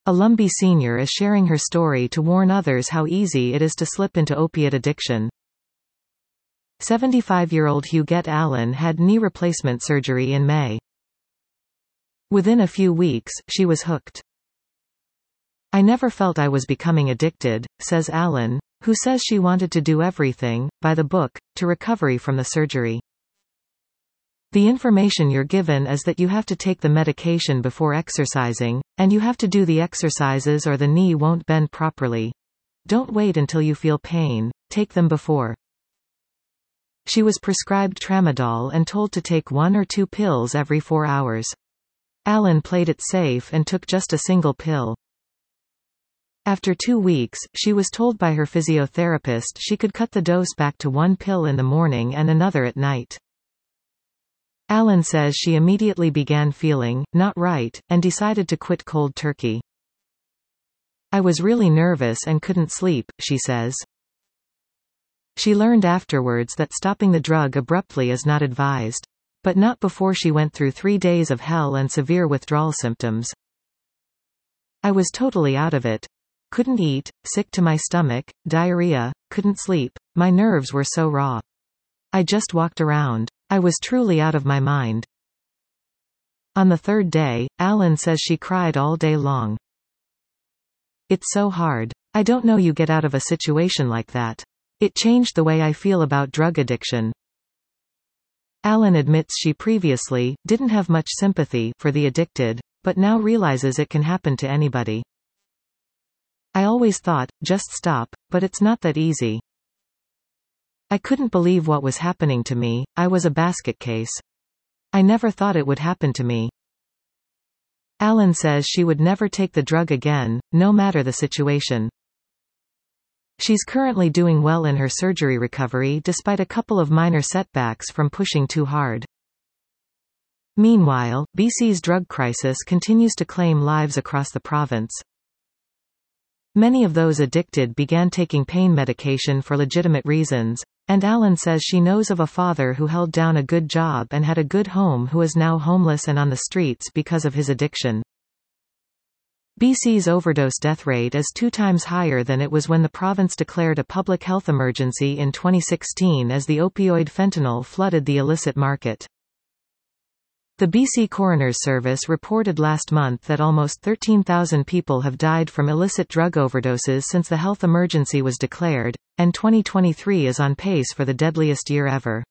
A Lumbee senior is sharing her story to warn others how easy it is to slip into opiate addiction. 75-year-old Huguette Allen had knee replacement surgery in May. Within a few weeks, she was hooked. "I never felt I was becoming addicted," says Allen, who says she wanted to do everything, by the book, to recovery from the surgery. "The information you're given is that you have to take the medication before exercising, and you have to do the exercises or the knee won't bend properly. Don't wait until you feel pain, take them before." She was prescribed tramadol and told to take 1 or 2 pills every 4 hours. Allen played it safe and took just a single pill. After 2 weeks, she was told by her physiotherapist she could cut the dose back to 1 pill in the morning and another at night. Allen says she immediately began feeling not right, and decided to quit cold turkey. "I was really nervous and couldn't sleep," she says. She learned afterwards that stopping the drug abruptly is not advised. But not before she went through 3 days of hell and severe withdrawal symptoms. "I was totally out of it. Couldn't eat, sick to my stomach, diarrhea, couldn't sleep, my nerves were so raw. I just walked around. I was truly out of my mind." On the 3rd day, Allen says she cried all day long. "It's so hard. I don't know you get out of a situation like that. It changed the way I feel about drug addiction." Allen admits she previously didn't have much sympathy for the addicted, but now realizes it can happen to anybody. "I always thought, just stop, but it's not that easy. I couldn't believe what was happening to me, I was a basket case. I never thought it would happen to me." Allen says she would never take the drug again, no matter the situation. She's currently doing well in her surgery recovery despite a couple of minor setbacks from pushing too hard. Meanwhile, BC's drug crisis continues to claim lives across the province. Many of those addicted began taking pain medication for legitimate reasons, and Allen says she knows of a father who held down a good job and had a good home who is now homeless and on the streets because of his addiction. BC's overdose death rate is 2 times higher than it was when the province declared a public health emergency in 2016 as the opioid fentanyl flooded the illicit market. The BC Coroner's Service reported last month that almost 13,000 people have died from illicit drug overdoses since the health emergency was declared, and 2023 is on pace for the deadliest year ever.